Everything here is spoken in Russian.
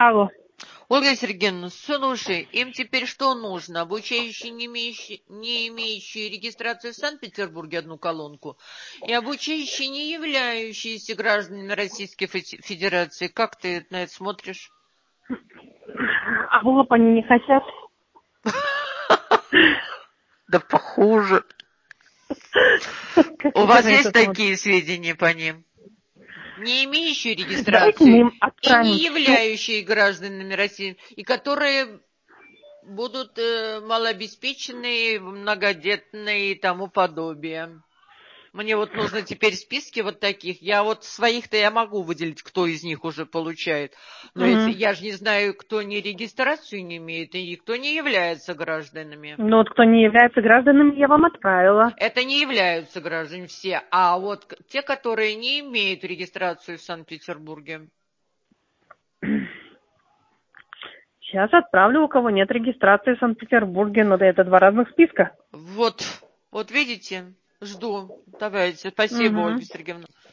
Алло. Ольга Сергеевна, слушай, им теперь что нужно? Обучающие, не имеющие регистрации в Санкт-Петербурге одну колонку, и обучающие, не являющиеся гражданами Российской Федерации. Как ты на это смотришь? А в лоб они не хотят? Да похуже. У вас есть такие сведения по ним? Не имеющие регистрации и не являющие гражданами России, и которые будут малообеспеченные, многодетные и тому подобие. Мне вот нужно теперь списки вот таких. Я вот своих-то я могу выделить, кто из них уже получает. Но если я же не знаю, кто не регистрацию не имеет и кто не является гражданами. Ну вот кто не является гражданами, я вам отправила. Это не являются гражданами все, а вот те, которые не имеют регистрацию в Санкт-Петербурге. Сейчас отправлю, у кого нет регистрации в Санкт-Петербурге, но это два разных списка. Вот видите, жду. Давайте, спасибо, Ольга Сергеевна.